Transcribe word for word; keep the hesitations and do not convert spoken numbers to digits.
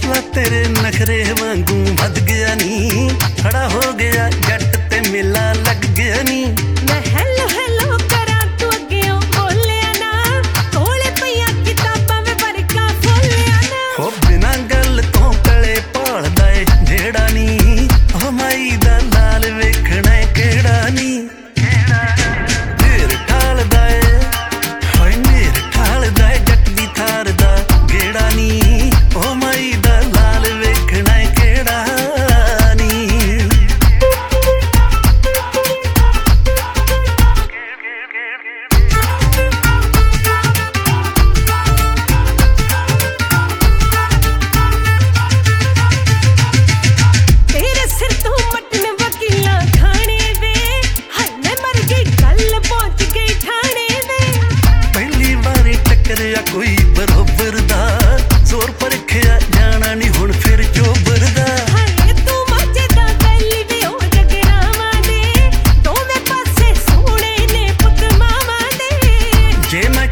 ਹੌਸਲਾ ਤੇਰੇ ਨਖਰੇ ਵਾਂਗੂ ਵੱਧ ਗਿਆ ਨੀ, ਖੜਾ ਹੋ ਗਿਆ ਜੱਟ ਤੇ ਮੇਲਾ ਲੱਗ ਗਿਆ ਨੀ। ਮੈਂ ਹੈਲੋ ਹੈਲੋ ਕਰਾਂ ਤੂੰ ਅੱਗਿਓਂ ਬੋਲਿਆ ਨਾ, ਕੋਲੇ ਪਈਆਂ ਕਿਤਾਬਾਂ ਵੇ ਵਰਕਾ ਫੋਲਿਆ ਨਾ। ਹੋ ਬਿਨਾਂ ਗੱਲ ਤੋਂ ਕਲੇ ਭਾਲਦਾ ਏ ਜਿਹੜਾ ਨੀ, ਉਹ ਮਾਈ ਦਾ ਲਾਲ ਵੇਖਣਾ ਕਿਹੜਾ ਨੀ। ਢੇਰ ਢਾਲਦਾ ਏ ਹਾਏ ਢੇਰ ਢਾਲਦਾ ਏ ਜੱਟ ਦੀ ਥਾਰ ਦਾ ਗੇੜਾ ਨੀ, ਉਹ ਮਾਈ ਦਾ ਲਾਲ ਵੇਖਣਾ ਕਿਹੜਾ ਨੀ। ਤੇਰੇ ਸਿਰ ਤੋਂ ਮਟਨ ਵਕੀਲਾਂ ਖਾਣੇ ਵੇ, ਹਾਏ ਮੈਂ ਮਰ ਗਈ ਗੱਲ ਪਹੁੰਚ ਗਈ ਠਾਣੇ ਵੇ। ਪਹਿਲੀ ਵਾਰੀ ਟੱਕਰਿਆ ਕੋਈ ਬਰੋਬਰ ਦਾ, ਜ਼ੋਰ ਪਰਖਿਆ ਜਾਣਾ ਨੀ ਹੁਣ ਫਿਰ ਚੋਬਰ ਦਾ। ਹਾਏ ਤੂੰ ਮਾਝੇ ਦਾ ਬੈਲੀ ਵੇ ਉਹ ਜਗਰਾਵਾਂ ਦੇ, ਦੋਵੇਂ ਪਾਸੇ ਸੋਹਣੇ ਨੇ ਪੁੱਤ ਮਾਵਾਂ ਦੇ। ਜੇ ਮੈਂ